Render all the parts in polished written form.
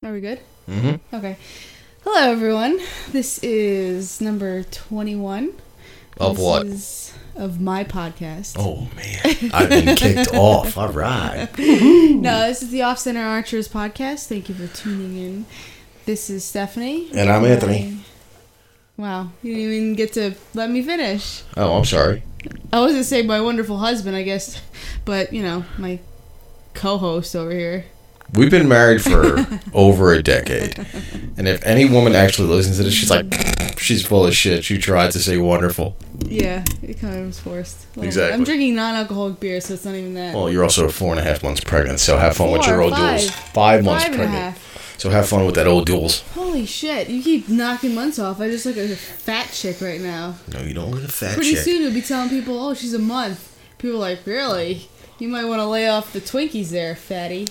Are we good? Mm-hmm. Okay. Hello, everyone. This is number 21. Of what? Of my podcast. Oh, man. I've been kicked off. All right. No, this is the Off Center Archers podcast. Thank you for tuning in. This is Stephanie. And I'm Anthony. Wow. You didn't even get to let me finish. Oh, I'm sorry. I was going to say my wonderful husband, I guess. But, my co-host over here. We've been married for over a decade. And if any woman actually listens to this, she's like, she's full of shit. She tried to say wonderful. Yeah, it kind of was forced. Well, Exactly. I'm drinking non-alcoholic beer, so it's not even that. Well, you're also 4.5 months pregnant, so have fun with your old duels. 5 months Five and a pregnant. half. So have fun with that old duels. Holy shit, you keep knocking months off. I just look like a fat chick right now. No, you don't look a fat Pretty chick. soon you'll be telling people, oh, she's a month. People are like, really? You might want to lay off the Twinkies there, fatty.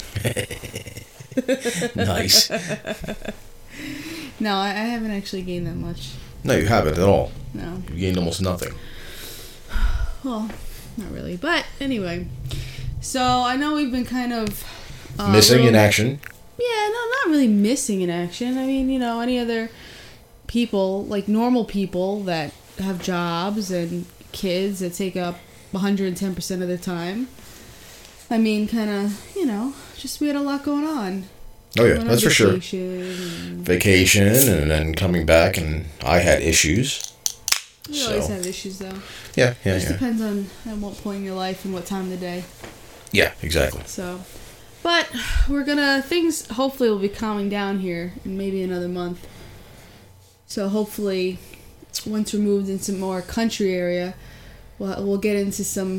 Nice. No, I haven't actually gained that much. No, you haven't at all. No. You gained almost nothing. Well, not really. But anyway, so I know we've been kind of... Missing in action. Yeah, no, not really missing in action. I mean, any other people, like normal people that have jobs and kids that take up 110% of their time. I mean, kind of, just we had a lot going on. Oh, yeah, Went on that's for sure. Vacation And then coming back, and I had issues. We always have issues, though. Yeah. It just depends on at what point in your life and what time of the day. Yeah, exactly. So, but things hopefully will be calming down here in maybe another month. So hopefully, once we're moved into more country area, we'll get into some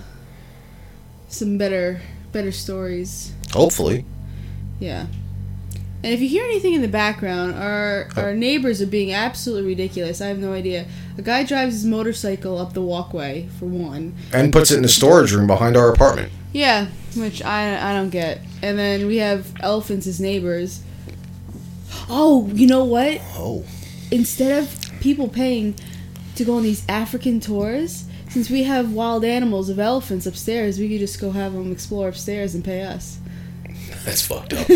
better stories. Hopefully. Yeah. And if you hear anything in the background, our neighbors are being absolutely ridiculous. I have no idea. A guy drives his motorcycle up the walkway, for one. And puts it in the storage room behind our apartment. Yeah, which I don't get. And then we have elephants as neighbors. Oh, you know what? Oh. Instead of people paying to go on these African tours, since we have wild animals of elephants upstairs, we could just go have them explore upstairs and pay us. That's fucked up.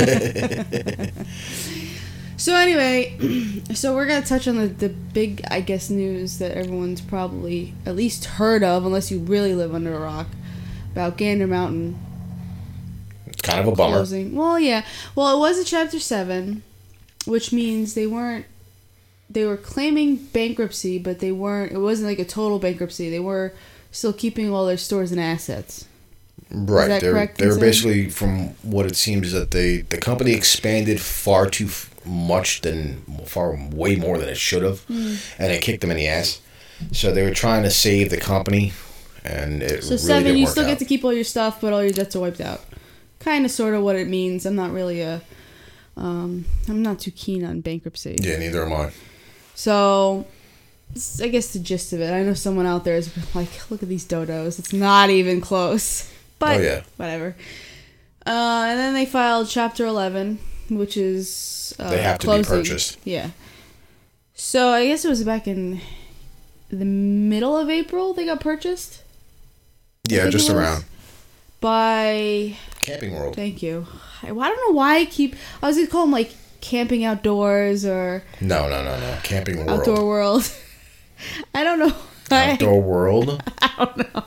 So anyway, we're going to touch on the big, I guess, news that everyone's probably at least heard of, unless you really live under a rock, about Gander Mountain. It's kind of a bummer. Closing. Well, yeah. Well, it was a Chapter 7, which means they were claiming bankruptcy, but it wasn't like a total bankruptcy. They were still keeping all their stores and assets. Right. Is that correct? They were basically, from what it seems, that the company expanded far too much, way more than it should have, and it kicked them in the ass. So they were trying to save the company, and it really didn't work out. So 7, you still get to keep all your stuff, but all your debts are wiped out. Kind of, sort of what it means. I'm not really I'm not too keen on bankruptcy. Yeah, neither am I. So, I guess the gist of it, I know someone out there is like, look at these dodos. It's not even close. But, whatever. And then they filed Chapter 11, which is they have to closing. be purchased. Yeah. So, I guess it was back in the middle of April they got purchased? Yeah, just around. By... Camping World. Thank you. I don't know why I was going to call them, like, Camping Outdoors or... No. Camping World. Outdoor World. I don't know. Outdoor World? I don't know.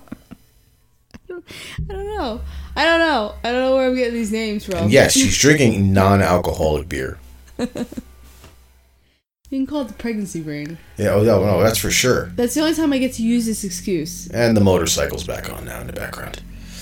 I don't know where I'm getting these names from. And yes, she's drinking non-alcoholic beer. You can call it the pregnancy brain. Yeah, no, that's for sure. That's the only time I get to use this excuse. And the motorcycle's back on now in the background.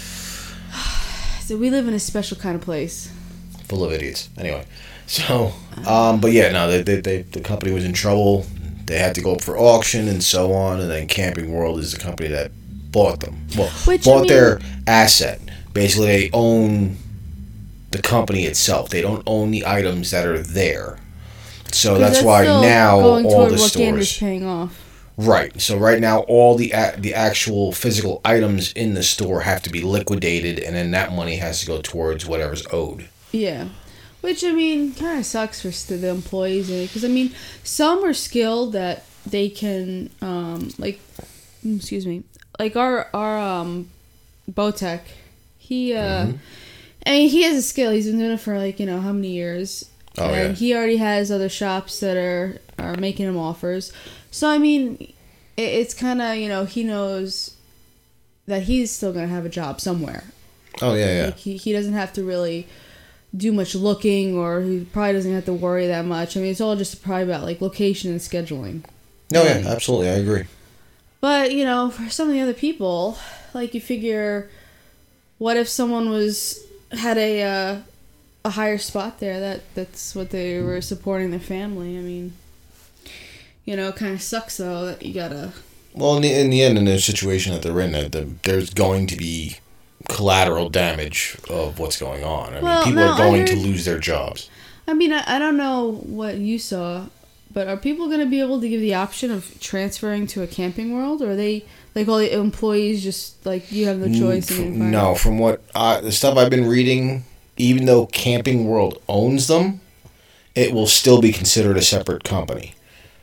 So we live in a special kind of place. Full of idiots. Anyway, so, but yeah, no, the company was in trouble. They had to go up for auction and so on, and then Camping World is the company that bought them. Well, their asset. Basically, they own the company itself. They don't own the items that are there. So that's why now all the stores... Gander's paying off. Right. So right now, all the actual physical items in the store have to be liquidated, and then that money has to go towards whatever's owed. Yeah. Which, I mean, kind of sucks for the employees. Because, I mean, some are skilled that they can, like our Botech, he I mean, he has a skill. He's been doing it for how many years. Oh, and yeah. he already has other shops that are making him offers. So, I mean, it's kind of, he knows that he's still going to have a job somewhere. Oh, yeah. Like, he doesn't have to really do much looking, or he probably doesn't have to worry that much. I mean, it's all just probably about, location and scheduling. No, yeah, absolutely. I agree. But, for some of the other people, you figure, what if someone had a higher spot there, that's what they were supporting their family. I mean, it kind of sucks though that you gotta. Well, in the end, in the situation that they're in, there's going to be collateral damage of what's going on. I mean, people are going to lose their jobs. I mean, I don't know what you saw, but are people going to be able to give the option of transferring to a Camping World, or are they all the employees just you have no choice? No, from what the stuff I've been reading, even though Camping World owns them, it will still be considered a separate company.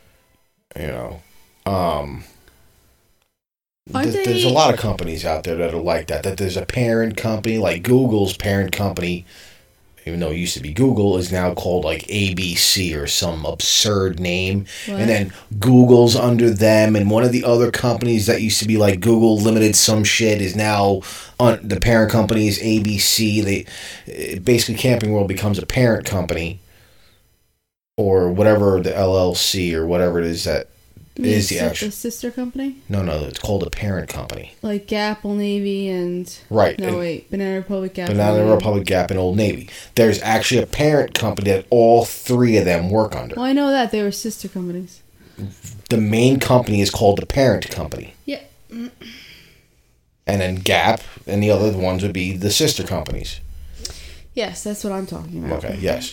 There's a lot of companies out there that are like that. That there's a parent company, like Google's parent company, even though it used to be Google, is now called ABC or some absurd name. What? And then Google's under them, and one of the other companies that used to be like Google Limited some shit is now on the parent company is ABC. Basically Camping World becomes a parent company, or whatever, the LLC or whatever it is that is the actual... The sister company? No, it's called a parent company. Like Gap, Old Navy, and... Right. No, wait. Banana Republic, Gap, Banana Republic, Gap, and Old Navy. There's actually a parent company that all three of them work under. Well, I know that. They were sister companies. The main company is called the parent company. Yeah. And then Gap and the other ones would be the sister companies. Yes, that's what I'm talking about. Okay, yes.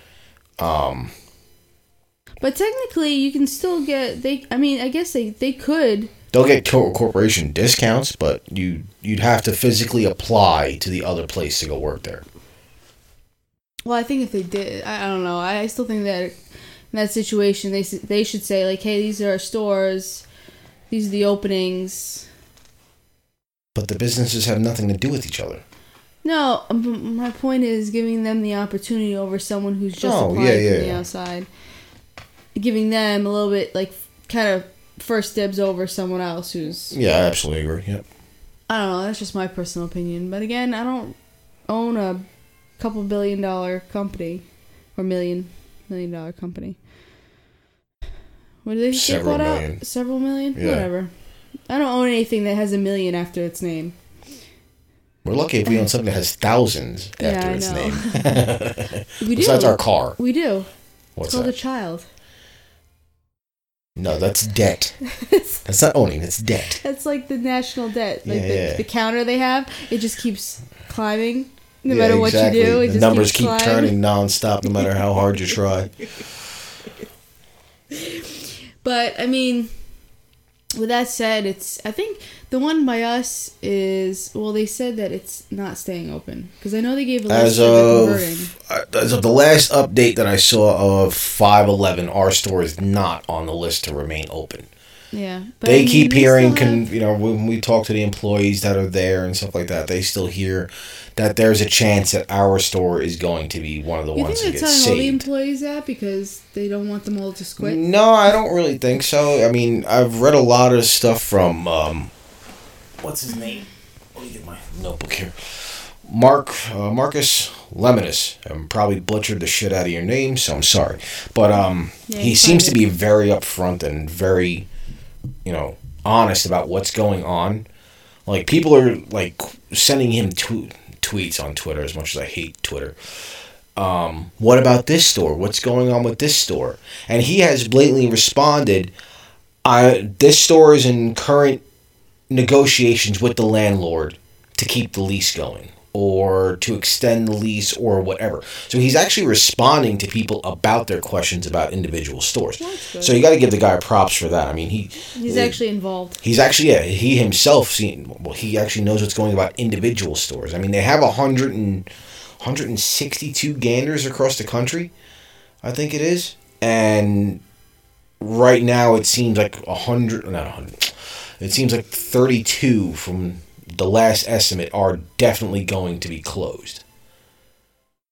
But technically, you can still get... I guess they could... They'll get corporation discounts, but you'd have to physically apply to the other place to go work there. Well, I think if they did... I don't know. I still think that in that situation, they should say, hey, these are our stores. These are the openings. But the businesses have nothing to do with each other. No, my point is giving them the opportunity over someone who's just applying from the outside. Giving them a little bit, kind of first dibs over someone else who's... Yeah, I absolutely agree, yep. I don't know, that's just my personal opinion. But again, I don't own a couple $1 billion company. Or $1 million company. What did they get bought out? Several million? Yeah. Whatever. I don't own anything that has $1 million after its name. We're lucky if we own something that has thousands after its name. We do. Besides our car. We do. What's it's called that? a child. No, that's debt. That's not owning, that's debt. That's like the national debt. The counter they have, it just keeps climbing. No matter what you do, it the just numbers keeps keep turning nonstop no matter how hard you try. But, I mean, with that said, I think the one by us is, well, they said that it's not staying open. Because I know they gave a list of converting. As of the last update that I saw of 511, our store is not on the list to remain open. Yeah. But they keep hearing, when we talk to the employees that are there and stuff like that, they still hear that there's a chance that our store is going to be one of the ones that gets saved. You think they're telling all the employees that because they don't want them all to quit? No, I don't really think so. I mean, I've read a lot of stuff from, what's his name? Let me get my notebook here. Marcus Lemonis. I probably butchered the shit out of your name, so I'm sorry. But he seems to be very upfront and very, honest about what's going on. Like, people are, sending him tweets on Twitter, as much as I hate Twitter. What about this store? What's going on with this store? And he has blatantly responded, this store is in current negotiations with the landlord to keep the lease going or to extend the lease or whatever. So he's actually responding to people about their questions about individual stores. So you got to give the guy props for that. I mean, he's actually involved. He's actually, he himself, he actually knows what's going on about individual stores. I mean, they have 162 Ganders across the country, I think it is. And right now it seems like 100, it seems like 32 from the last estimate are definitely going to be closed.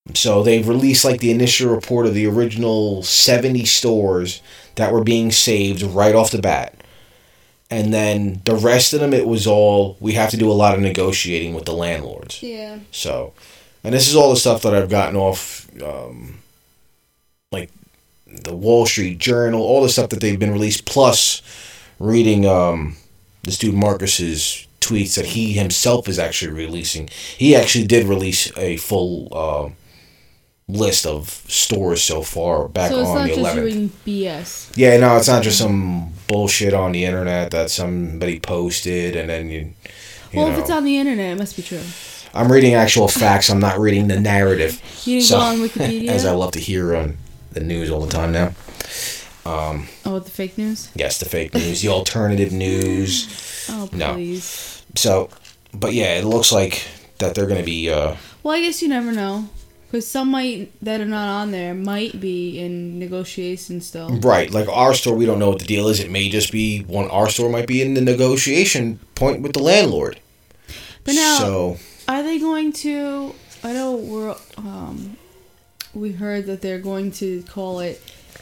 So they've released like the initial report of the original 70 stores that were being saved right off the bat. And then the rest of them, it was all, we have to do a lot of negotiating with the landlords. Yeah. So, and this is all the stuff that I've gotten off, like the Wall Street Journal, all the stuff that they've been released, plus reading this dude Marcus's tweets that he himself is actually releasing. He actually did release a full list of stores so far back on the 11th. So it's not just doing BS. Yeah, no, it's not just some bullshit on the internet that somebody posted and then you well, know. If it's on the internet, it must be true. I'm reading actual facts. I'm not reading the narrative. You didn't go on Wikipedia? As I love to hear on the news all the time now. The fake news? Yes, the fake news. The alternative news. Oh, please. No. So, but yeah, it looks like that they're going to be... well, I guess you never know. Because some that are not on there might be in negotiation still. Right. Like our store, we don't know what the deal is. It may just be our store might be in the negotiation point with the landlord. But now, are they going to... I know we heard that they're going to call it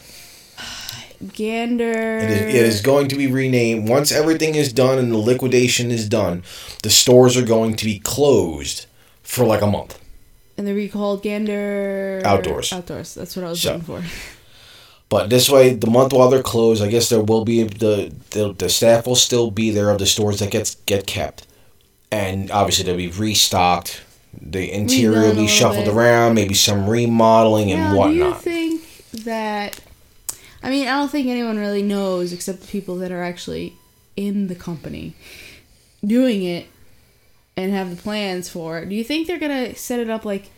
Gander. It is going to be renamed. Once everything is done and the liquidation is done, the stores are going to be closed for like a month. And they're recalled Gander... Outdoors. That's what I was looking for. But this way, the month while they're closed, I guess there will be... The staff will still be there of the stores that get kept. And obviously they'll be restocked. The interior will be shuffled around. Maybe some remodeling and whatnot. Do you think that... I mean, I don't think anyone really knows except the people that are actually in the company doing it. And have the plans for it. Do you think they're gonna set it up like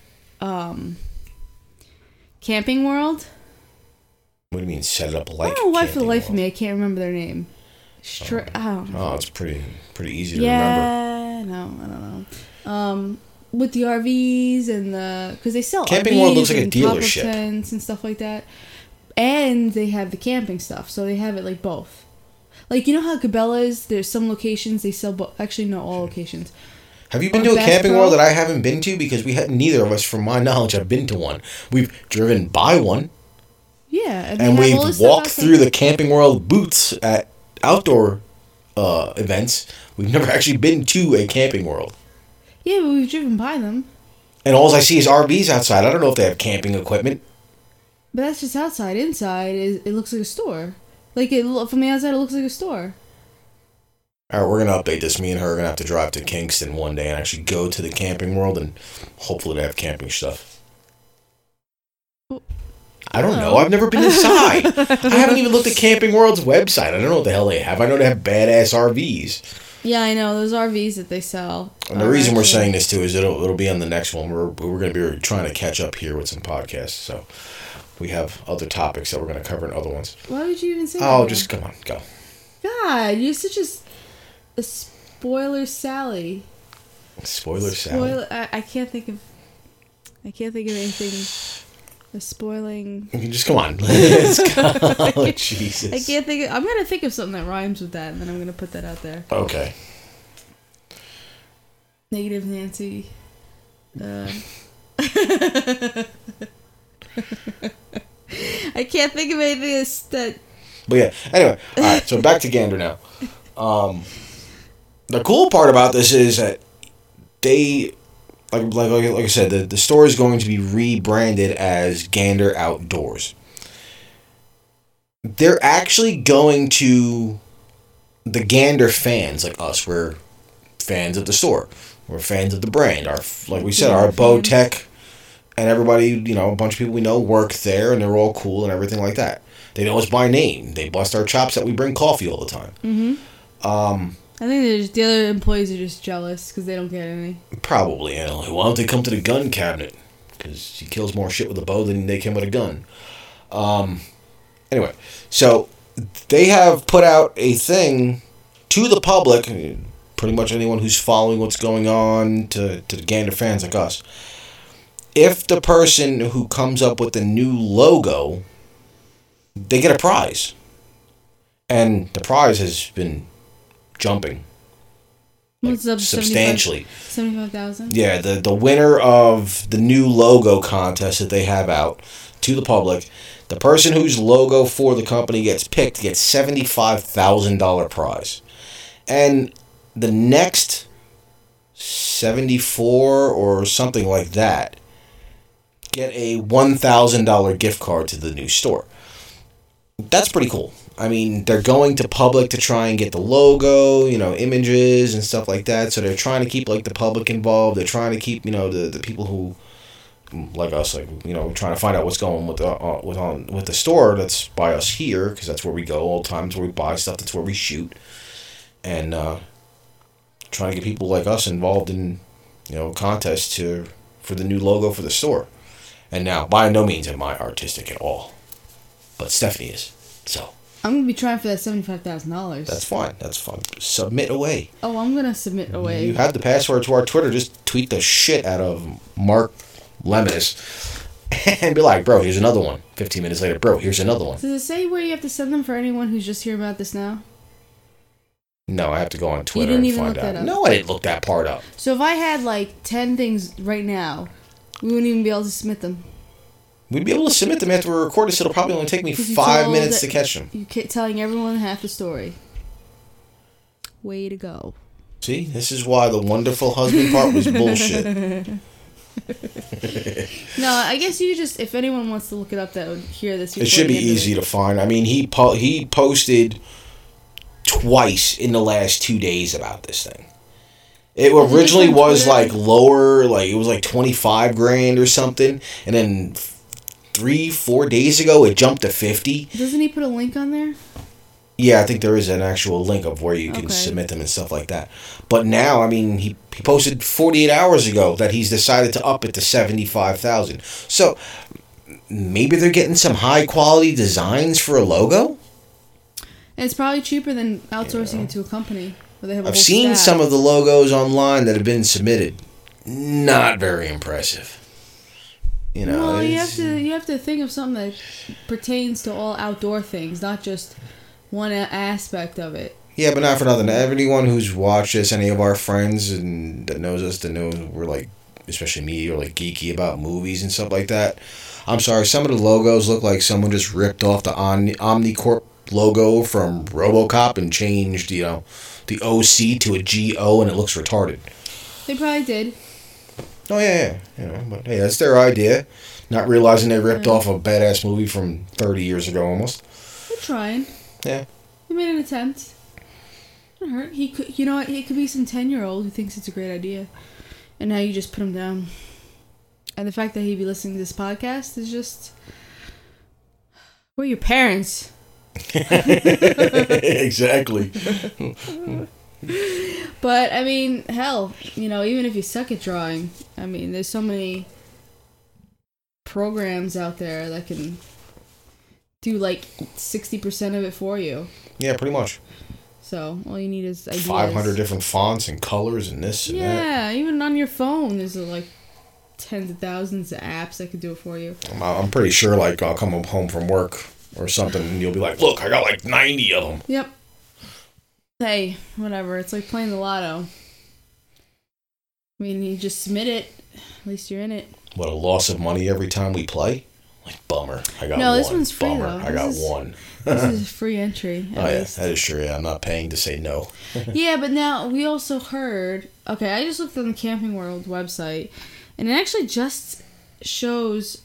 Camping World? What do you mean set it up like? I don't know why for the life of me I can't remember their name. I don't know. Oh, it's pretty easy to remember. Yeah, no, I don't know. With the RVs and because they sell Camping RVs World looks like a and dealership tents and stuff like that, and they have the camping stuff, so they have it like both. Like you know how Cabela's, there's some locations they sell both. Actually, no, all locations. Have you been to a Camping World that I haven't been to? Because neither of us, from my knowledge, have been to one. We've driven by one. Yeah. And we've walked through the Camping World booths at outdoor events. We've never actually been to a Camping World. Yeah, but we've driven by them. And all I see is RVs outside. I don't know if they have camping equipment. But that's just outside. Inside, it looks like a store. Like, from the outside, it looks like a store. Alright, we're going to update this. Me and her are going to have to drive to Kingston one day and actually go to the Camping World and hopefully they have camping stuff. I don't know. I've never been inside. I haven't even looked at Camping World's website. I don't know what the hell they have. I know they have badass RVs. Yeah, I know. Those RVs that they sell. And the reason we're saying this, too, is it'll be on the next one. We're going to be trying to catch up here with some podcasts. So we have other topics that we're going to cover in other ones. Why would you even say that? Oh, just come on. Go. God, you're such a spoiler Sally. Spoiler Sally? I can't think of anything... spoiling. You just come on. Oh, Jesus. I can't think. I'm gonna think of something that rhymes with that, and then I'm gonna put that out there. Okay. Negative Nancy. I can't think of anything that. But yeah. Anyway, all right. So back to Gander now. The cool part about this is that they. Like I said, the store is going to be rebranded as Gander Outdoors. They're actually going to... The Gander fans, like us, we're fans of the store. We're fans of the brand. Like we said, our Bowtech and everybody, a bunch of people we know work there, and they're all cool and everything like that. They know us by name. They bust our chops that we bring coffee all the time. Mm-hmm. I think the other employees are just jealous because they don't get any. Probably. Why don't they come to the gun cabinet? Because he kills more shit with a bow than they can with a gun. Anyway, so they have put out a thing to the public, pretty much anyone who's following what's going on, to the Gander fans like us. If the person who comes up with the new logo, they get a prize. And the prize has been... jumping. What's up? Substantially. 75,000. Yeah, the winner of the new logo contest that they have out to the public, the person whose logo for the company gets picked gets $75,000 prize, and the next 74 or something like that get a $1,000 gift card to the new store. That's pretty cool. I mean, they're going to public to try and get the logo, images and stuff like that. So they're trying to keep like the public involved. They're trying to keep the people who like us, trying to find out what's going with the store that's by us here, because that's where we go all the times, where we buy stuff. That's where we shoot, and trying to get people like us involved in contests for the new logo for the store. And now, by no means am I artistic at all, but Stephanie is. So I'm gonna be trying for that $75,000. That's fine. That's fine. Submit away. Oh, I'm gonna submit away. You have the password to our Twitter. Just tweet the shit out of Mark Lemonis and be like, bro, here's another one. 15 minutes later, bro, here's another one. Does it say where you have to send them for anyone who's just hearing about this now? No, I have to go on Twitter and find out. No, I didn't look that part up. So if I had like 10 things right now, we wouldn't even be able to submit them. We'd be able to submit them after we record this. It'll probably only take me 5 minutes to catch them. You're telling everyone half the story. Way to go. See, this is why the wonderful husband part was bullshit. No, I guess you just, if anyone wants to look it up that would hear this. It should be easy to find. I mean, he posted twice in the last 2 days about this thing. It originally was like lower, like it was like 25 grand or something, and then 3-4 days ago it jumped to 50. Doesn't he put a link on there? Yeah, I think there is an actual link of where you can submit them and stuff like that. But now, I mean, he posted 48 hours ago that he's decided to up it to 75,000. So maybe they're getting some high quality designs for a logo. And it's probably cheaper than outsourcing it to a company where they have. I've seen some of the logos online that have been submitted. Not very impressive. Well, you have to think of something that pertains to all outdoor things, not just one aspect of it. Yeah, but not for nothing. Everyone who's watched this, any of our friends and that knows us, that knows we're like, especially me, or like geeky about movies and stuff like that. I'm sorry, some of the logos look like someone just ripped off the Omnicorp logo from RoboCop and changed, the OC to a GO, and it looks retarded. They probably did. Oh yeah. But hey, that's their idea. Not realizing they ripped off a badass movie from 30 years ago almost. They're trying. Yeah. He made an attempt. It hurt. He could, He could be some 10-year-old who thinks it's a great idea, and now you just put him down. And the fact that he'd be listening to this podcast is just, we're your parents. Exactly. But I mean, hell, even if you suck at drawing, I mean, there's so many programs out there that can do like 60% of it for you. Yeah, pretty much. So all you need is ideas. 500 different fonts and colors and this and that. Yeah, even on your phone, there's like tens of thousands of apps that could do it for you. I'm pretty sure, like, I'll come home from work or something, and you'll be like, look, I got like 90 of them. Yep. Hey, whatever. It's like playing the lotto. I mean, you just submit it. At least you're in it. What, a loss of money every time we play? Like, bummer. I got one. No, this one's free, bummer. though. I got one. This is a free entry. Oh, yeah, that is true. Yeah, I'm not paying to say no. Yeah, but now we also heard... Okay, I just looked on the Camping World website, and it actually just shows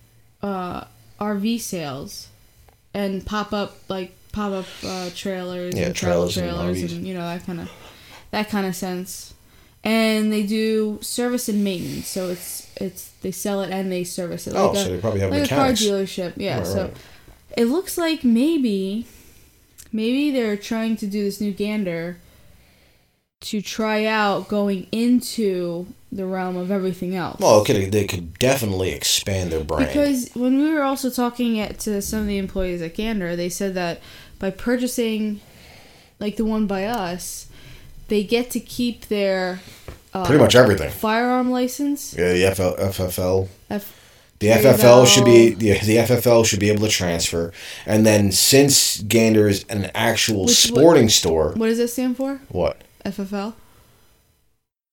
RV sales and pop-up trailers and travel trailers and that kind of sense. And they do service and maintenance, so it's they sell it and they service it. So they probably have mechanics. A car dealership, yeah. Right, so it looks like maybe they're trying to do this new gander to try out going into the realm of everything else. Well, they could definitely expand their brand. Because when we were also talking to some of the employees at Gander, they said that by purchasing, like the one by us, they get to keep their pretty much everything. Firearm license. Yeah, the FFL. The FFL should be able to transfer, and then since Gander is an actual sporting store. What does it stand for? What? FFL.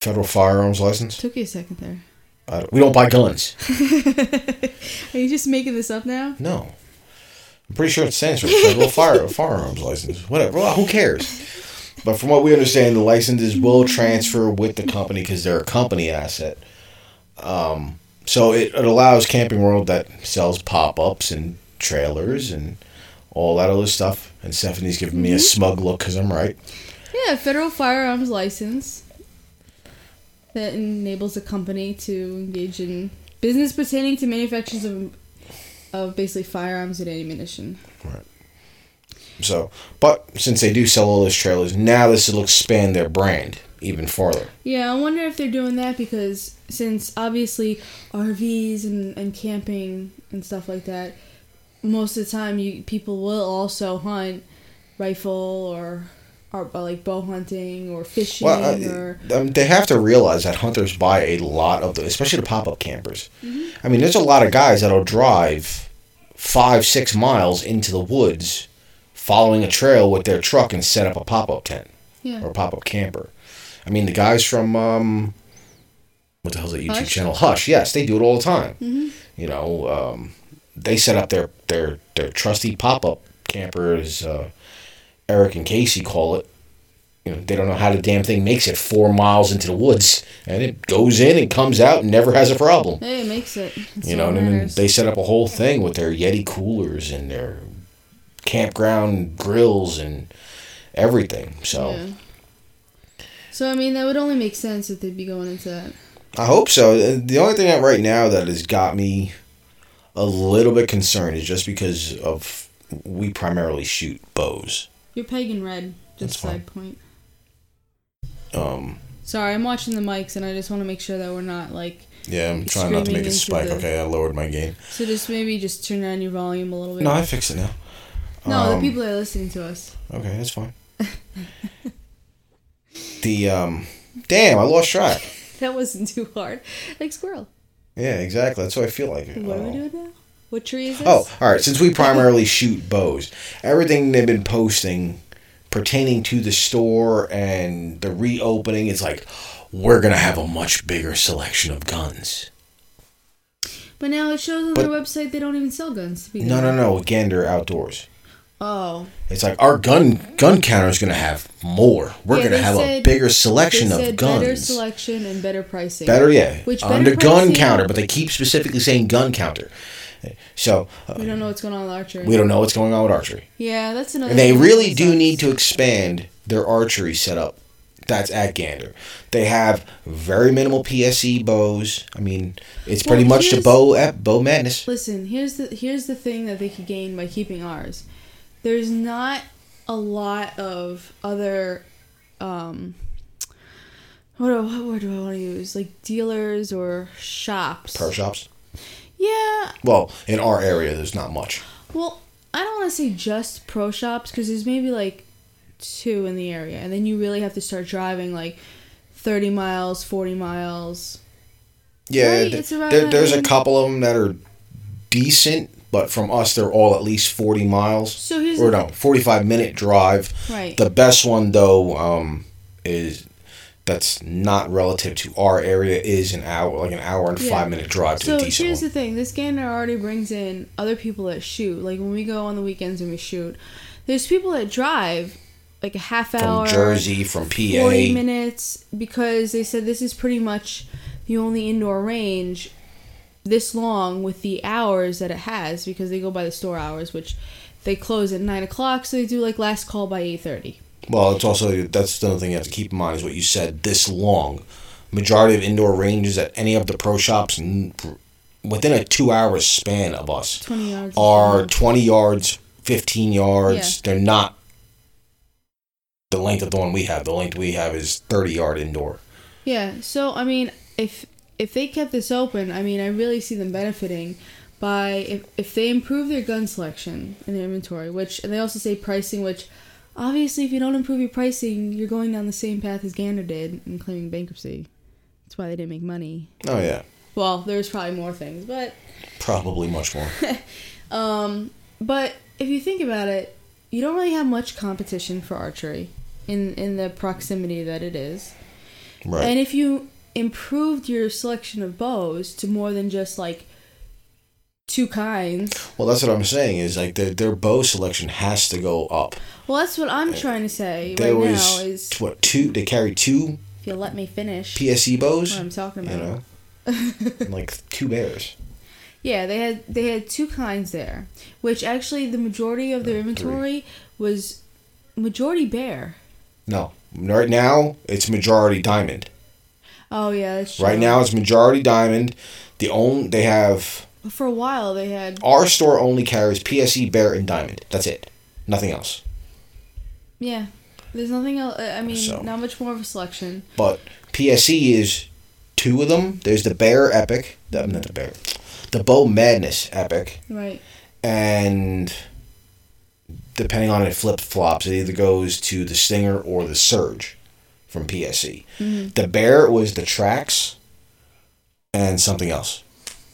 Federal firearms license. Took you a second there. We don't buy guns. Are you just making this up now? No. I'm pretty sure it stands for Federal firearms license. Whatever. Well, who cares? But from what we understand, the licenses will transfer with the company because they're a company asset. So it allows Camping World that sells pop-ups and trailers and all that other stuff. And Stephanie's giving me a smug look because I'm right. Yeah, federal firearms license that enables a company to engage in business pertaining to manufacturers of basically firearms and ammunition. Right. So, but since they do sell all those trailers, now this will expand their brand even farther. Yeah, I wonder if they're doing that because since obviously RVs and camping and stuff like that, most of the time people will also hunt rifle or like bow hunting or fishing. Well, they have to realize that hunters buy a lot of especially the pop-up campers. I mean, there's a lot of guys that'll drive 5-6 miles into the woods following a trail with their truck and set up a pop-up tent or a pop-up camper. I mean, the guys from what the hell's that YouTube channel? Hush. Yes, they do it all the time. You know, they set up their trusty pop-up campers. Eric and Casey call it. You know, they don't know how the damn thing makes it 4 miles into the woods, and it goes in and comes out and never has a problem. Hey, it makes it. You know, and then they set up a whole thing with their Yeti coolers and their campground grills and everything. So, so I mean, that would only make sense if they'd be going into that. I hope so. The only thing right now that has got me a little bit concerned is just because of we primarily shoot bows. You're pegging red. Just side point. Sorry, I'm watching the mics and I just want to make sure that we're not like. Yeah, I'm trying not to make it spike. Okay, I lowered my gain. So maybe just turn down your volume a little bit. No, I fixed it now. No, the people that are listening to us. Okay, that's fine. Damn, I lost track. That wasn't too hard. Like squirrel. Yeah, exactly. That's what I feel like. What are we doing now? What tree is this? Oh, all right. Since we primarily shoot bows, everything they've been posting pertaining to the store and the reopening, it's like, we're going to have a much bigger selection of guns. But now it shows on their website they don't even sell guns. No. Gander Outdoors. Oh. It's like our gun counter is going to have more. We're going to have a bigger selection of guns. Better selection and better pricing. Better, yeah. On the gun counter, but they keep specifically saying gun counter. So we don't know what's going on with archery. We don't know what's going on with archery. Yeah, that's another. And they really do need to expand their archery setup. That's at Gander. They have very minimal PSE bows. I mean, it's pretty much the bow madness. Listen, here's the thing that they could gain by keeping ours. There's not a lot of other what word do I want to use? Like dealers or shops. Pro shops? Yeah. Well, in our area, there's not much. Well, I don't want to say just pro shops because there's maybe like 2 in the area. And then you really have to start driving like 30 miles, 40 miles. Yeah, right? There's a couple of them that are decent, but from us, they're all at least 40 miles. So here's 45-minute drive. Right. The best one, though, is... that's not relative to our area is an hour and 5-minute drive to a decent one. So here's the thing. This Gander already brings in other people that shoot. Like when we go on the weekends and we shoot, there's people that drive like a half hour. From Jersey, from PA. 40 minutes because they said this is pretty much the only indoor range this long with the hours that it has because they go by the store hours, which they close at 9 o'clock. So they do like last call by 8:30. Well, it's also, that's the other thing you have to keep in mind is what you said, this long. Majority of indoor ranges at any of the pro shops within a 2-hour span of us 20 yards are 20 yards, 15 yards. Yeah. They're not the length of the one we have. The length we have is 30-yard indoor. Yeah, so, I mean, if they kept this open, I mean, I really see them benefiting by, if they improve their gun selection and their inventory, and they also say pricing, which... Obviously, if you don't improve your pricing, you're going down the same path as Gander did and claiming bankruptcy. That's why they didn't make money. Oh, yeah. Well, there's probably more things, but... Probably much more. But if you think about it, you don't really have much competition for archery in the proximity that it is. Right. And if you improved your selection of bows to more than just like 2 kinds. Well, that's what I'm saying is like their bow selection has to go up. Well, that's what I'm trying to say right now is what 2? They carry 2. If you let me finish. PSE bows. What I'm talking about. You know, like 2 bears. Yeah, they had 2 kinds there, which actually the majority of their inventory 3. was majority bear. No, right now it's majority diamond. Oh yeah, that's true. Right now it's majority diamond. They have. For a while they had. Our store only carries PSE, bear, and diamond. That's it. Nothing else. Yeah, there's nothing else. I mean, not much more of a selection. But PSE is 2 of them. There's the bear epic. Not the bear. The Bow Madness epic. Right. And depending on it flip-flops, it either goes to the Stinger or the Surge from PSE. Mm-hmm. The bear was the Trax and something else.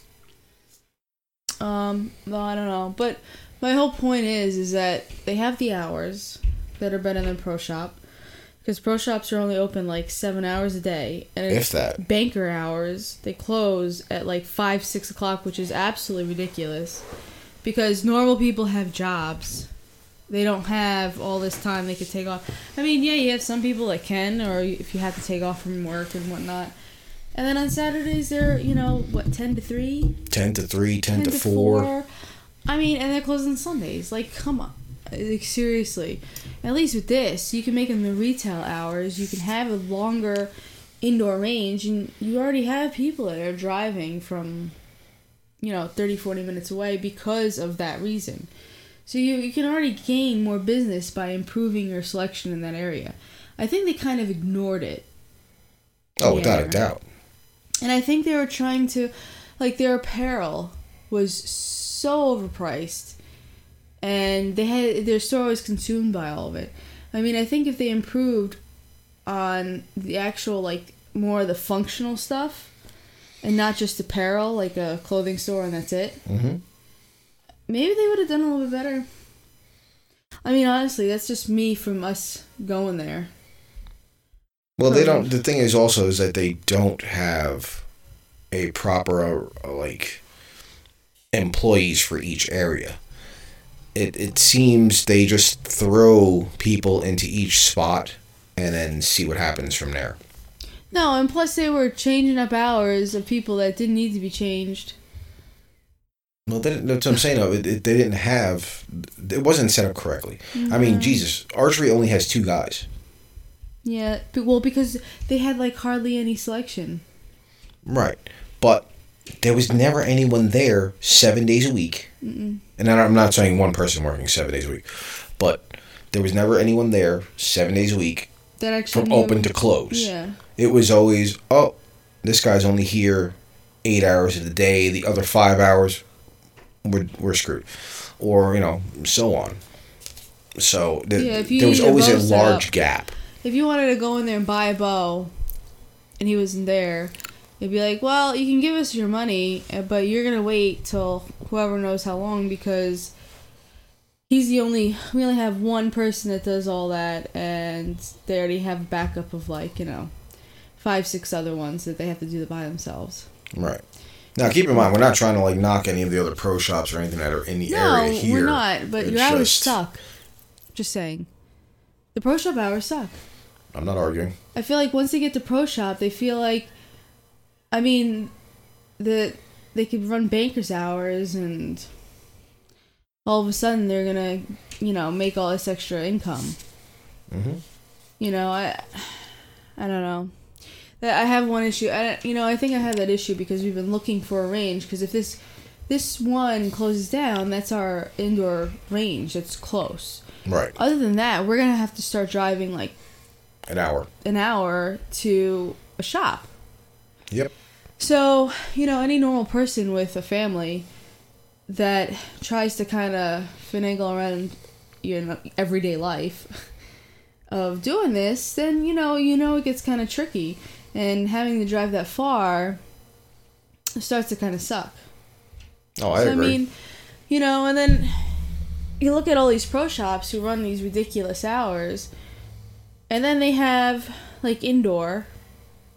Well, I don't know. But my whole point is that they have the hours that are better than Pro Shop. Because Pro Shops are only open like 7 hours a day. And if that. Banker hours, they close at like 5, 6 o'clock, which is absolutely ridiculous. Because normal people have jobs. They don't have all this time they could take off. I mean, yeah, you have some people that can, or if you have to take off from work and whatnot. And then on Saturdays, they're, 10 to 3? 10 to 3, 10 to 4. I mean, and they're closed on Sundays. Like, come on. Like, seriously. At least with this, you can make them the retail hours. You can have a longer indoor range. And you already have people that are driving from, 30, 40 minutes away because of that reason. So you can already gain more business by improving your selection in that area. I think they kind of ignored it. Oh, without a doubt. And I think they were trying to, their apparel was so overpriced. And their store was consumed by all of it. I mean, I think if they improved on the actual, more of the functional stuff, and not just apparel, like a clothing store and that's it, mm-hmm. Maybe they would have done a little bit better. I mean, honestly, that's just me from us going there. Well, they don't. The thing is also is that they don't have a proper employees for each area. It seems they just throw people into each spot and then see what happens from there. No, and plus they were changing up hours of people that didn't need to be changed. Well, that's what I'm saying. No, they didn't have. It wasn't set up correctly. Mm-hmm. I mean, Jesus, archery only has 2 guys. Yeah, well, because they had hardly any selection. Right, but there was never anyone there 7 days a week. Mm-mm. And I'm not saying one person working 7 days a week, but there was never anyone there 7 days a week that actually from open to close. Yeah, it was always this guy's only here 8 hours of the day. The other 5 hours. We're screwed, or so on. So there was always a large gap. If you wanted to go in there and buy a bow, and he wasn't there, it'd be like, well, you can give us your money, but you're gonna wait till whoever knows how long because we only have one person that does all that, and they already have a backup of 5, 6 other ones that they have to do by themselves. Right. Now, keep in mind, we're not trying to knock any of the other pro shops or anything that are in the area here. No, we're not. But your hours suck. Just saying, the pro shop hours suck. I'm not arguing. I feel like once they get to pro shop, they feel like, I mean, they could run banker's hours, and all of a sudden they're gonna, make all this extra income. Mm-hmm. I don't know. I have one issue. I think I have that issue because we've been looking for a range. Because if this one closes down, that's our indoor range. That's close. Right. Other than that, we're gonna have to start driving an hour to a shop. Yep. So any normal person with a family that tries to kind of finagle around everyday life of doing this, then it gets kind of tricky. And having to drive that far starts to kind of suck. Oh, I agree. I mean, and then you look at all these pro shops who run these ridiculous hours, and then they have, indoor,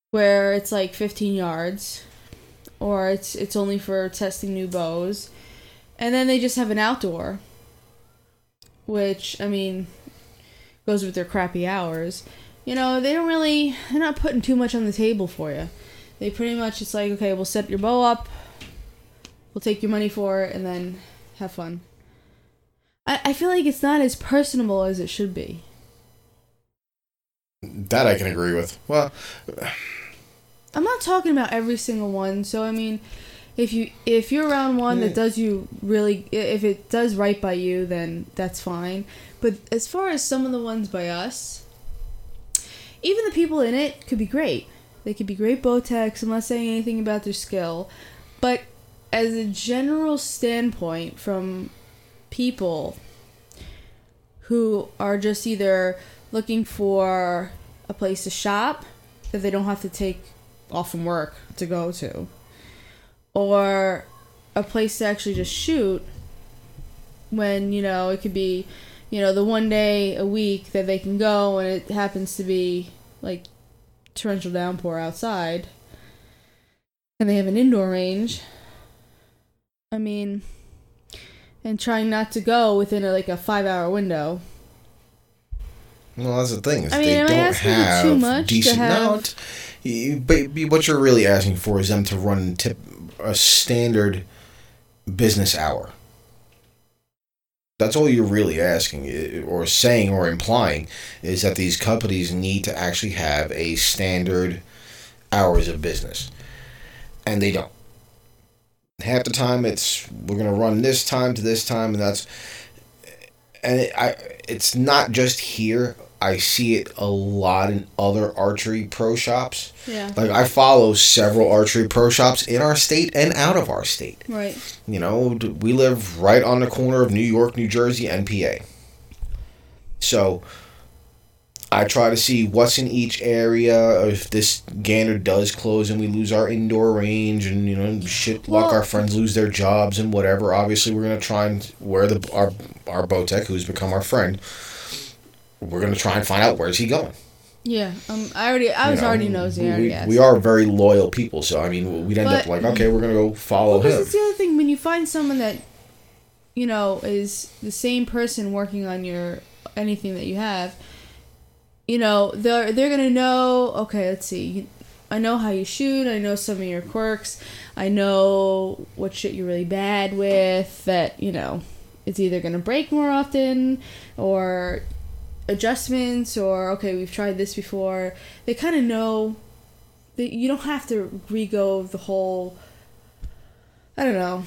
where it's like 15 yards, or it's only for testing new bows, and then they just have an outdoor, which, I mean, goes with their crappy hours. You know, they're not putting too much on the table for you. They pretty much, it's like, okay, we'll set your bow up, we'll take your money for it, and then have fun. I feel like it's not as personable as it should be. That I can agree with. Well, I'm not talking about every single one. So I mean, if you're around one that does you really, if it does right by you, then that's fine. But as far as some of the ones by us, even the people in it could be great. They could be great bow techs. I'm not saying anything about their skill, but as a general standpoint, from people who are just either looking for a place to shop that they don't have to take off from work to go to, or a place to actually just shoot, when, you know, it could be, you know, the one day a week that they can go and it happens to be like torrential downpour outside and they have an indoor range. I mean, and trying not to go within like a 5-hour window. Well, that's the thing. Is I mean, they am I don't asking have too much decent. to have... No, but what you're really asking for is them to run a standard business hour. That's all you're really asking, or saying, or implying, is that these companies need to actually have a standard hours of business, and they don't. Half the time, we're gonna run this time to this time, it's not just here. I see it a lot in other archery pro shops. Yeah. Like, I follow several archery pro shops in our state and out of our state. Right. You know, we live right on the corner of New York, New Jersey, and PA. So I try to see what's in each area. If this gander does close and we lose our indoor range, and, you know, luck, our friends lose their jobs and whatever, obviously we're going to try and our bow tech, who's become our friend, we're going to try and find out where's he going. Yeah, I was already nosy. We are very loyal people, so I mean, we'd end up like, okay, we're going to go follow him. That's the other thing, when you find someone that, you know, is the same person working on anything that you have, you know, they're going to know, okay, let's see, I know how you shoot, I know some of your quirks, I know what shit you're really bad with, that, you know, it's either going to break more often, or adjustments, or, okay, we've tried this before. They kind of know that you don't have to re-go the whole, I don't know.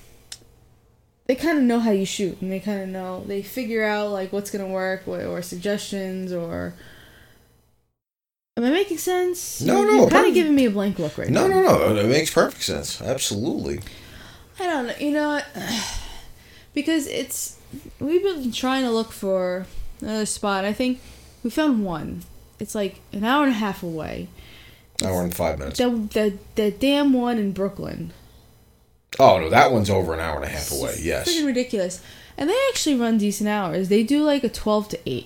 They kind of know how you shoot, and they kind of know, they figure out, like, what's going to work, or suggestions, or... Am I making sense? No. You're kind of giving me a blank look right now. No. It makes perfect sense. Absolutely. I don't know. You know what? Because we've been trying to look for another spot. I think we found one. It's like an hour and a half away. Hour and 5 minutes. The damn one in Brooklyn. Oh, no, that one's over an hour and a half away, yes. It's freaking ridiculous. And they actually run decent hours. They do like a 12 to 8.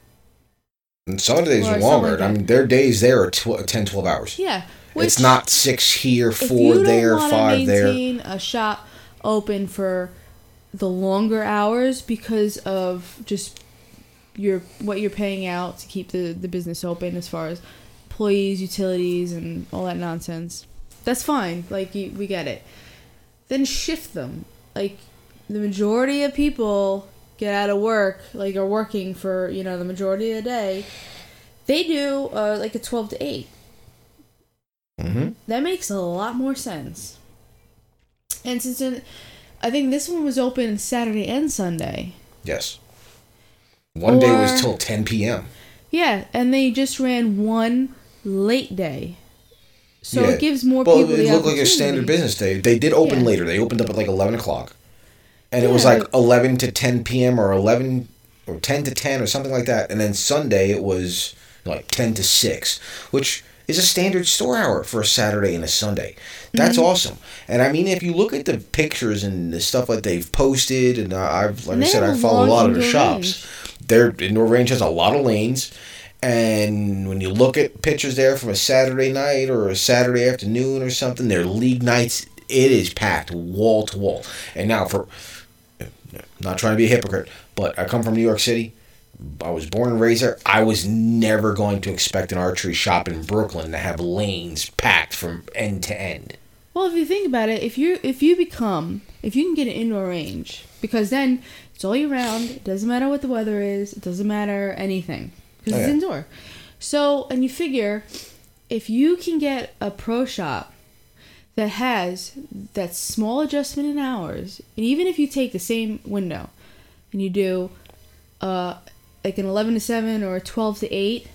And some of the days are longer. I mean, their days there are 10, 12 hours. Yeah. It's not 6 here, 4 there, 5 there. If you don't want to maintain a shop open for the longer hours because of just what you're paying out to keep the business open, as far as employees, utilities, and all that nonsense, that's fine. Like, we get it. Then shift them. Like, the majority of people get out of work, like, are working for, you know, the majority of the day. They do like a 12 to 8. Mm-hmm. That makes a lot more sense. And since I think this one was open Saturday and Sunday. Yes. One day was till 10 p.m. Yeah, and they just ran one late day. So it gives more people the opportunity. It looked like a standard business day. They did open later. They opened up at like 11 o'clock. And it was like 11 to 10 p.m. or 10 to 10 or something like that. And then Sunday it was like 10 to 6, which is a standard store hour for a Saturday and a Sunday. That's awesome. And I mean, if you look at the pictures and the stuff that they've posted, and I follow a lot of their shops. Their indoor range has a lot of lanes, And when you look at pictures there from a Saturday night or a Saturday afternoon or something, their league nights, it is packed wall to wall. And now, not trying to be a hypocrite, but I come from New York City. I was born and raised there. I was never going to expect an archery shop in Brooklyn to have lanes packed from end to end. Well, if you think about it, if you can get an indoor range, because then it's all year round. It doesn't matter what the weather is. It doesn't matter anything because it's indoor. So, and you figure if you can get a pro shop that has that small adjustment in hours, and even if you take the same window and you do like an 11 to 7 or a 12 to 8,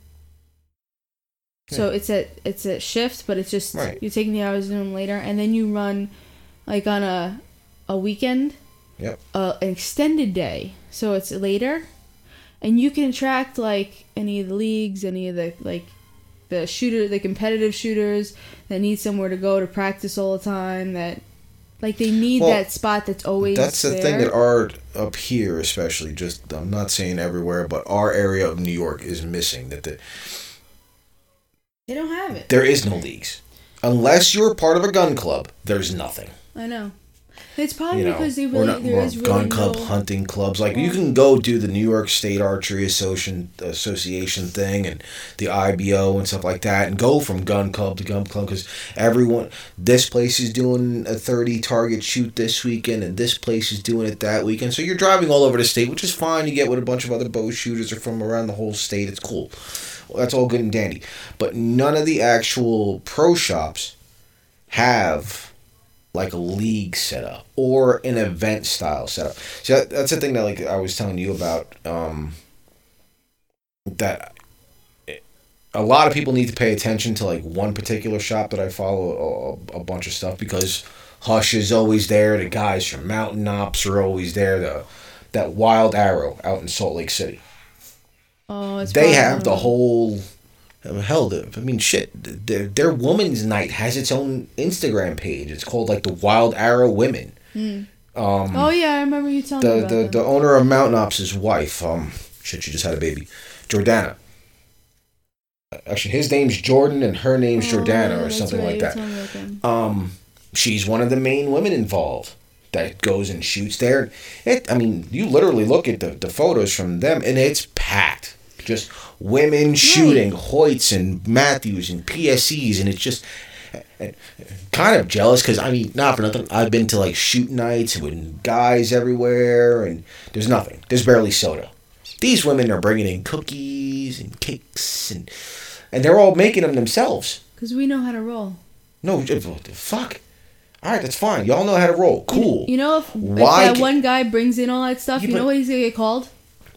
so it's a shift, but it's just you're taking the hours in later, and then you run like on a weekend, an extended day, so it's later, and you can attract like any of the leagues, any of the like the competitive shooters that need somewhere to go to practice all the time, that like they need that spot that's always that's the there. thing that up here especially, just I'm not saying everywhere, but our area of New York is missing, that they don't have it. There is no leagues. Unless you're part of a gun club, there's nothing. I know. It's probably because there is really gun club, hunting clubs. Like you can go do the New York State Archery Association thing and the IBO and stuff like that, and go from gun club to gun club, because this place is doing a 30 target shoot this weekend, and this place is doing it that weekend. So you're driving all over the state, which is fine. You get with a bunch of other bow shooters are from around the whole state. It's cool. Well, that's all good and dandy. But none of the actual pro shops have like a league setup or an event style setup. So that's the thing that like I was telling you about, that a lot of people need to pay attention to like one particular shop that I follow a bunch of stuff, because Hush is always there. The guys from Mountain Ops are always there. That Wild Arrow out in Salt Lake City. Oh, they have the whole... Hell, I mean, shit. Their women's night has its own Instagram page. It's called like the Wild Arrow Women. Oh yeah, I remember you telling me about that. The owner of Mountain Ops' wife. She just had a baby, Jordana. Actually, his name's Jordan and her name's Jordana, or something like that. She's one of the main women involved that goes and shoots there. You literally look at the photos from them, and it's packed. Just women shooting Hoyts and Matthews and PSEs, and it's just kind of jealous, because not for nothing, I've been to like shoot nights with guys everywhere, and there's nothing. There's barely soda. These women are bringing in cookies and cakes, and they're all making them themselves. Because we know how to roll. No, fuck. All right, that's fine. Y'all know how to roll. Cool. You know, if that one guy brings in all that stuff, you know what he's going to get called?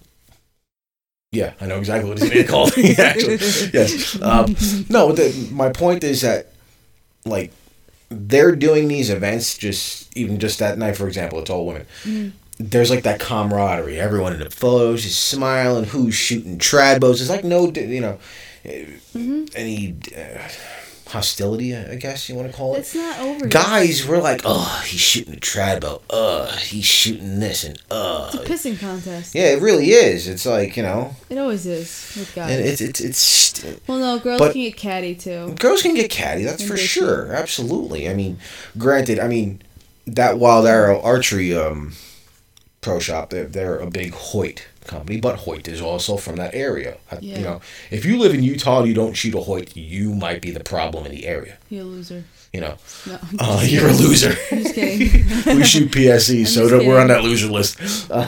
Yeah, I know exactly what he's going to get called. Actually, yes. No, my point is that, like, they're doing these events just that night, for example, it's all women. Mm-hmm. There's, like, that camaraderie. Everyone in the photos is smiling. Who's shooting trad bows? There's, like, no, any... hostility, I guess you want to call it. It's not over yet. Guys were like, oh, he's shooting a trad bow. He's shooting this, and It's a pissing contest. Yeah, it really is. It's like, It always is with guys. And it's well, no, girls can get catty too. Girls can get catty, that's for sure. Absolutely. Granted, that Wild Arrow Archery pro shop, they're a big Hoyt company, but Hoyt is also from that area. If you live in Utah and you don't shoot a Hoyt, you might be the problem in the area. You're a loser. No, you're a loser. I'm just kidding. We shoot PSEs, so we're on that loser list.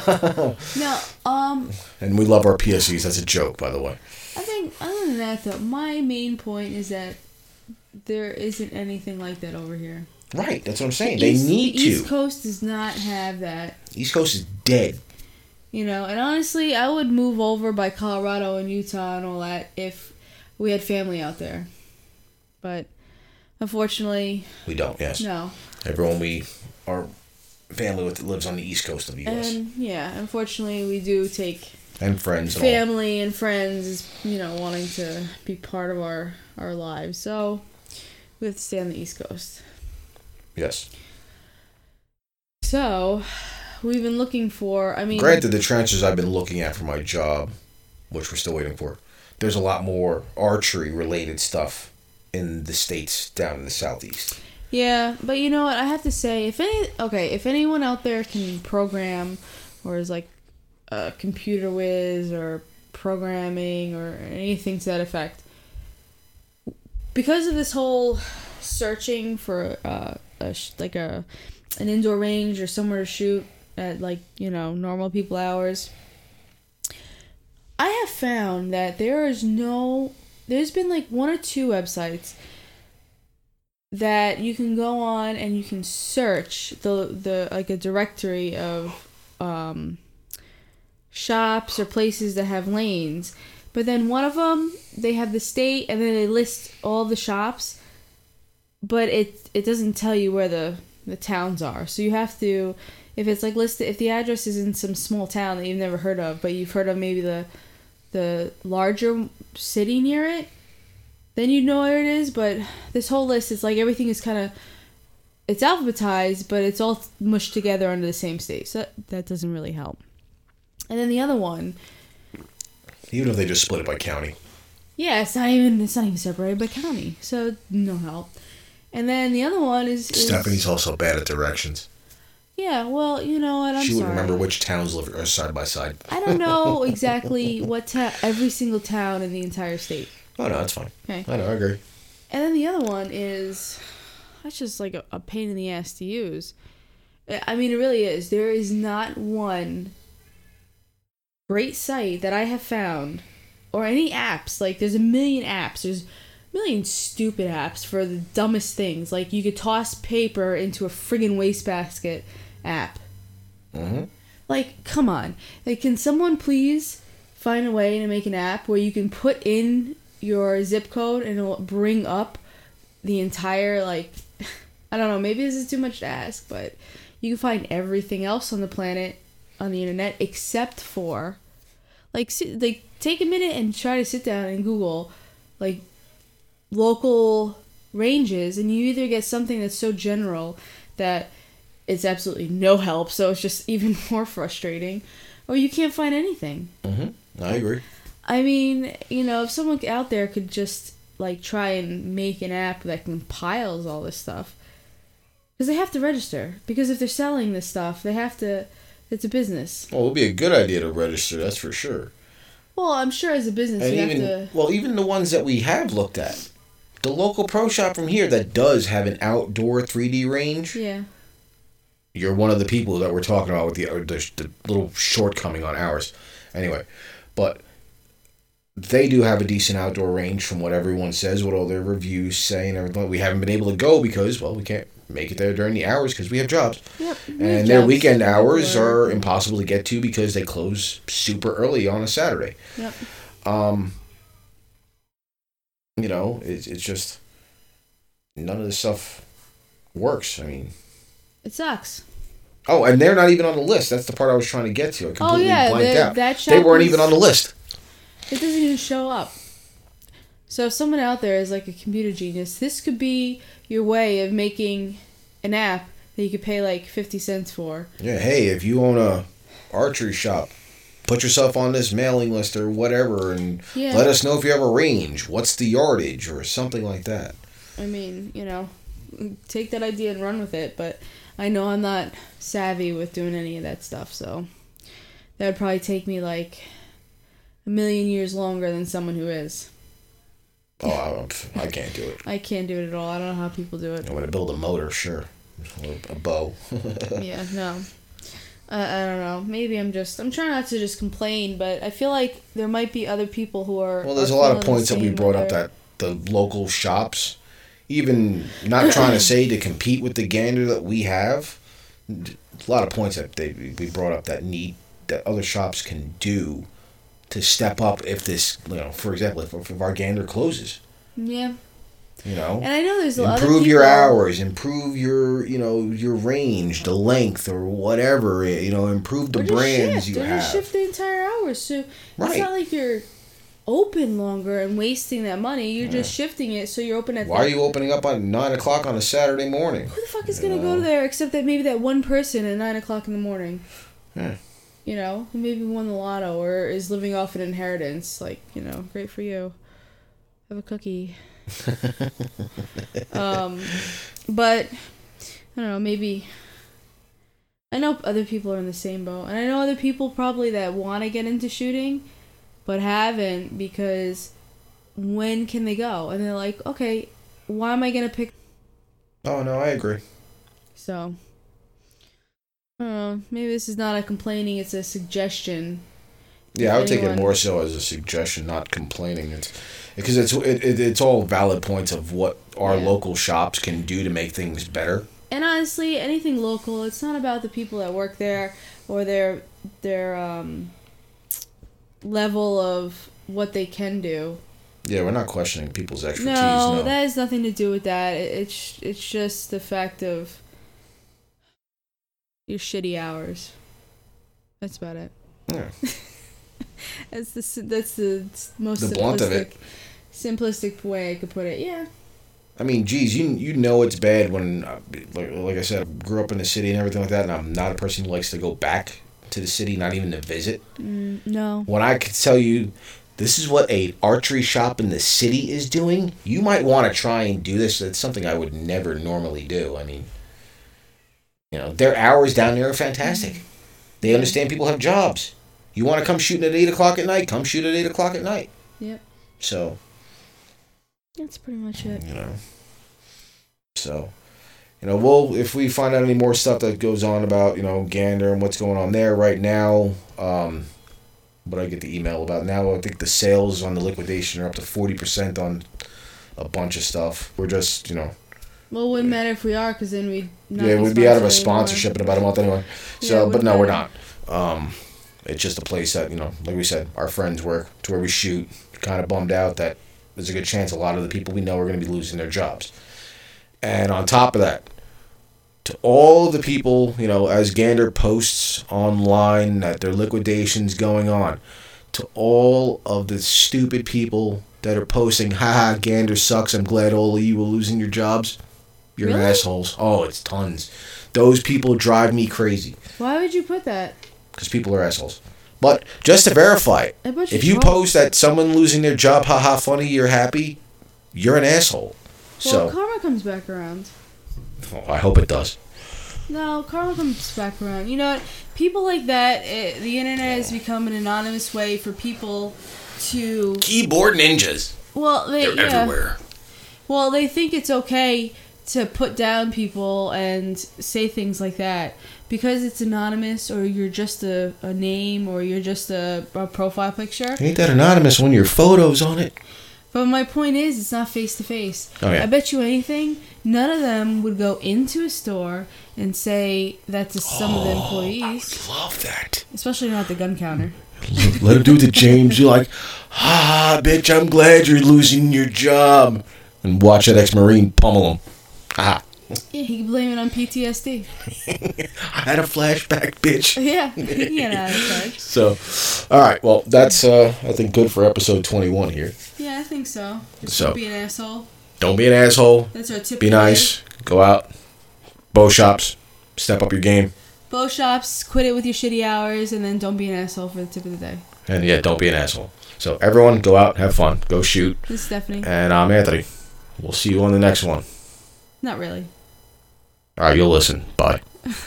And we love our PSEs. That's a joke, by the way. I think other than that, though, my main point is that there isn't anything like that over here. Right, that's what I'm saying. They need to. The East Coast does not have that. East Coast is dead. And honestly, I would move over by Colorado and Utah and all that if we had family out there. But unfortunately, we don't. Yes. No. Everyone our family lives on the East Coast of the U.S. And unfortunately, we do take friends, family and friends, wanting to be part of our lives. So we have to stay on the East Coast. Yes. So we've been looking for, Granted, the transfers I've been looking at for my job, which we're still waiting for, there's a lot more archery related stuff in the states down in the southeast. Yeah, but you know what? I have to say, if anyone out there can program or is like a computer whiz or programming or anything to that effect, because of this whole searching for an indoor range or somewhere to shoot at normal people hours, I have found that there's been like one or two websites that you can go on and you can search the like a directory of shops or places that have lanes. But then one of them, they have the state and then they list all the shops, but it doesn't tell you where the towns are. So you have to, if it's like listed, if the address is in some small town that you've never heard of, but you've heard of maybe the larger city near it, then you know where it is. But this whole list is like everything is kind of, it's alphabetized, but it's all mushed together under the same state. So that doesn't really help. And then the other one, even if they just split it by county. Yeah, it's not even separated by county, so no help. And then the other one is Stephanie's also bad at directions. Yeah, well, you know what? She wouldn't remember which towns live side by side. I don't know exactly what every single town in the entire state. Oh no, that's fine. Okay. I know, I agree. And then the other one is, that's just like a pain in the ass to use. I mean, it really is. There is not one great site that I have found, or any apps. Like, there's a million apps. There's a million stupid apps for the dumbest things. Like, you could toss paper into a friggin' wastebasket app. Mm-hmm. Like, come on. Like, can someone please find a way to make an app where you can put in your zip code and it'll bring up the entire, like, I don't know, maybe this is too much to ask, but you can find everything else on the planet on the internet except for, like take a minute and try to sit down and Google, like, local ranges, and you either get something that's so general that it's absolutely no help, so it's just even more frustrating, or you can't find anything. Mm-hmm. I agree. I mean, you know, if someone out there could just, like, try and make an app that compiles all this stuff, because they have to register, because if they're selling this stuff, they have to, it's a business. Well, it would be a good idea to register, that's for sure. Well, I'm sure as a business and you even, have to... Well, even the ones that we have looked at, the local pro shop from here that does have an outdoor 3D range. Yeah. You're one of the people that we're talking about with the little shortcoming on ours. Anyway, but they do have a decent outdoor range from what everyone says, what all their reviews say and everything. We haven't been able to go because, well, we can't make it there during the hours because we have jobs. Yep. And their weekend hours are impossible to get to because they close super early on a Saturday. Yep. You know, it's just none of this stuff works. I mean, it sucks. Oh, and they're not even on the list. That's the part I was trying to get to. I completely blanked out. That shop they weren't even on the list. It doesn't even show up. So if someone out there is like a computer genius, this could be your way of making an app that you could pay like 50 cents for. Yeah, hey, if you own a archery shop, put yourself on this mailing list or whatever, and let us know if you have a range. What's the yardage or something like that? I mean, you know, take that idea and run with it, but I know I'm not savvy with doing any of that stuff, so that would probably take me like a million years longer than someone who is. Oh, I can't do it. I can't do it at all. I don't know how people do it. I'm going to build a motor, sure. Or a bow. Yeah, no. I don't know. Maybe I'm trying not to just complain, but I feel like there might be other people who are... Well, there's a lot of points that we brought up that the local shops, even not trying to say to compete with the gander that we have, a lot of points that we brought up that other shops can do to step up if this, you know, for example, if our gander closes. Yeah. You know? And I know there's a lot of people... Improve your hours, improve your, you know, your range, the length or whatever, you know, improve the brands you have. Just shift the entire hours. So right. It's not like you're open longer and wasting that money. You're just shifting it so you're open at... Why are you opening up at 9 o'clock on a Saturday morning? Who the fuck is going to go there except that maybe that one person at 9 o'clock in the morning? Yeah. you know, who maybe won the lotto or is living off an inheritance. Like, you know, great for you. Have a cookie. But I don't know, maybe I know other people are in the same boat, and I know other people probably that want to get into shooting but haven't, because when can they go? And they're like, okay, why am I gonna pick? Oh no, I agree. So I don't know, maybe this is not a complaining, it's a suggestion. Yeah, I would take it more so as a suggestion, not complaining. It's because it's all valid points of what our local shops can do to make things better. And honestly, anything local, it's not about the people that work there or their level of what they can do. Yeah, we're not questioning people's expertise. No, that has nothing to do with that. It's just the fact of your shitty hours. That's about it. Yeah. That's the most blunt of it. Simplistic way I could put it. Yeah. I mean, geez, you know it's bad when, like I said, I grew up in the city and everything like that, and I'm not a person who likes to go back to the city, not even to visit. No. When I could tell you, this is what a archery shop in the city is doing, you might want to try and do this. It's something I would never normally do. I mean, you know, their hours down there are fantastic. They understand people have jobs. You want to come shooting at 8 o'clock at night? Come shoot at 8 o'clock at night. Yep. So. That's pretty much it. You know. So, you know, we'll, if we find out any more stuff that goes on about, you know, Gander and what's going on there right now, what I get the email about now, I think the sales on the liquidation are up to 40% on a bunch of stuff. We're just, you know. Well, it wouldn't matter if we are, because then we'd be out of a sponsorship in about a month anyway. So, but no, we're not. It's just a place that, you know, like we said, our friends work, to where we shoot. Kind of bummed out that there's a good chance a lot of the people we know are going to be losing their jobs. And on top of that, to all the people, you know, as Gander posts online that their liquidation's going on, to all of the stupid people that are posting, haha, Gander sucks, I'm glad all of you are losing your jobs. You're really? Assholes. Oh, it's tons. Those people drive me crazy. Why would you put that? Because people are assholes. But just to verify it, if you post that someone losing their job, haha, funny, you're happy, you're an asshole. Well, karma comes back around. Oh, I hope it does. No, karma comes back around. You know what? People like that, the internet has become an anonymous way for people to... Keyboard ninjas. Well, they're everywhere. Well, they think it's okay to put down people and say things like that because it's anonymous, or you're just a name, or you're just a profile picture. Ain't that anonymous when your photo's on it? But my point is, it's not face-to-face. Oh, yeah. I bet you anything, none of them would go into a store and say that to some of the employees. I would love that. Especially not the gun counter. Let him do it to James. You're like, bitch, I'm glad you're losing your job. And watch that ex-Marine pummel him. Ha. Yeah, he can blame it on PTSD. I had a flashback, bitch. Yeah, he can get out of touch. So, all right. Well, that's, I think, good for episode 21 here. Yeah, I think so. Just don't be an asshole. Don't be an asshole. That's our tip. Be nice. Go out. Bow shops. Step up your game. Bow shops. Quit it with your shitty hours, and then don't be an asshole for the tip of the day. And yeah, don't be an asshole. So everyone, go out, have fun, go shoot. This is Stephanie. And I'm Anthony. We'll see you on the next one. Not really. All right, you'll listen. Bye.